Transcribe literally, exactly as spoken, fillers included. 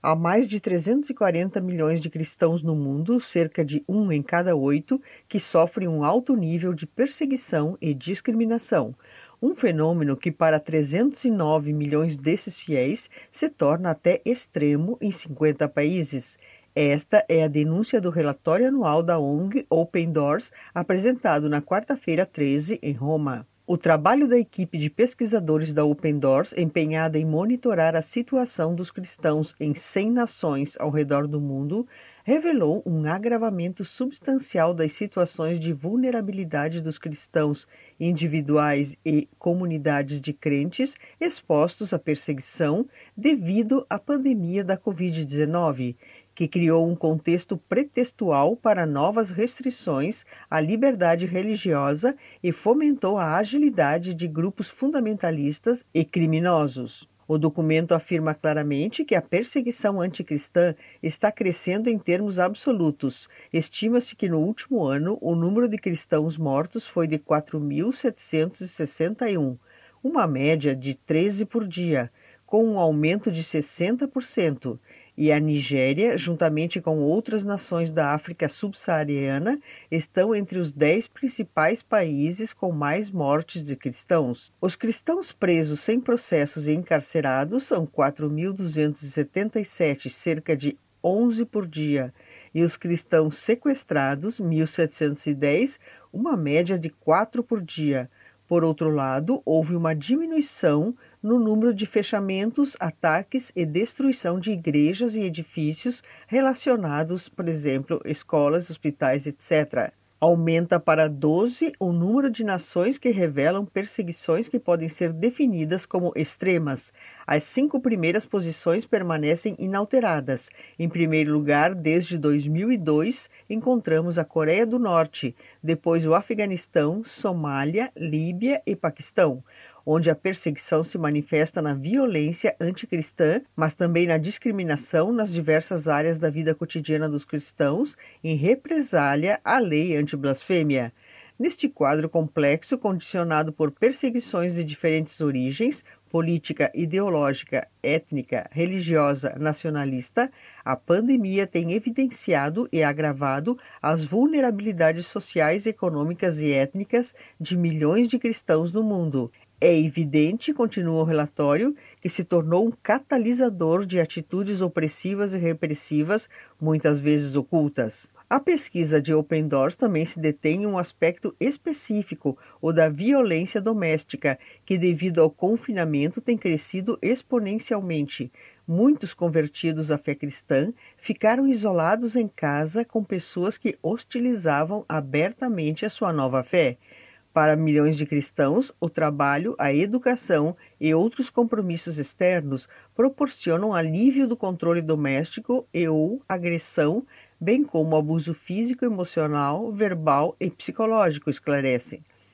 Há mais de trezentos e quarenta milhões de cristãos no mundo, cerca de um em cada oito, que sofrem um alto nível de perseguição e discriminação. Um fenômeno que para trezentos e nove milhões desses fiéis se torna até extremo em cinquenta países. Esta é a denúncia do relatório anual da O N G Open Doors, apresentado na quarta-feira treze, em Roma. O trabalho da equipe de pesquisadores da Open Doors, empenhada em monitorar a situação dos cristãos em cem nações ao redor do mundo, revelou um agravamento substancial das situações de vulnerabilidade dos cristãos individuais e comunidades de crentes expostos à perseguição devido à pandemia da covid dezenove, que criou um contexto pretextual para novas restrições à liberdade religiosa e fomentou a agilidade de grupos fundamentalistas e criminosos. O documento afirma claramente que a perseguição anticristã está crescendo em termos absolutos. Estima-se que no último ano o número de cristãos mortos foi de quatro mil setecentos e sessenta e um, uma média de treze por dia, com um aumento de sessenta por cento. E a Nigéria, juntamente com outras nações da África subsaariana, estão entre os dez principais países com mais mortes de cristãos. Os cristãos presos sem processos e encarcerados são quatro mil duzentos e setenta e sete, cerca de onze por dia, e os cristãos sequestrados, mil setecentos e dez, uma média de quatro por dia. Por outro lado, houve uma diminuição no número de fechamentos, ataques e destruição de igrejas e edifícios relacionados, por exemplo, escolas, hospitais, etcétera. Aumenta para doze o número de nações que revelam perseguições que podem ser definidas como extremas. As cinco primeiras posições permanecem inalteradas. Em primeiro lugar, desde dois mil e dois, encontramos a Coreia do Norte, depois o Afeganistão, Somália, Líbia e Paquistão, onde a perseguição se manifesta na violência anticristã, mas também na discriminação nas diversas áreas da vida cotidiana dos cristãos, em represália à lei anti-blasfêmia. Neste quadro complexo, condicionado por perseguições de diferentes origens, política, ideológica, étnica, religiosa, nacionalista, a pandemia tem evidenciado e agravado as vulnerabilidades sociais, econômicas e étnicas de milhões de cristãos no mundo. É evidente, continua o relatório, que se tornou um catalisador de atitudes opressivas e repressivas, muitas vezes ocultas. A pesquisa de Open Doors também se detém em um aspecto específico, o da violência doméstica, que devido ao confinamento tem crescido exponencialmente. Muitos convertidos à fé cristã ficaram isolados em casa com pessoas que hostilizavam abertamente a sua nova fé. Para milhões de cristãos, o trabalho, a educação e outros compromissos externos proporcionam alívio do controle doméstico e ou agressão, bem como abuso físico, emocional, verbal e psicológico, esclarecem.